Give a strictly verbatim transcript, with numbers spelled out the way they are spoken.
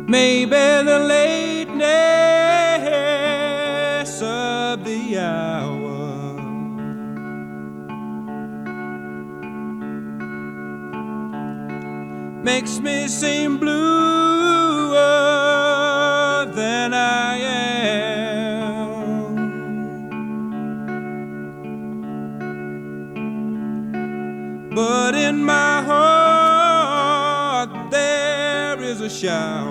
Maybe the lateness of the hour makes me seem bluer than I am. But in my heart there is a shower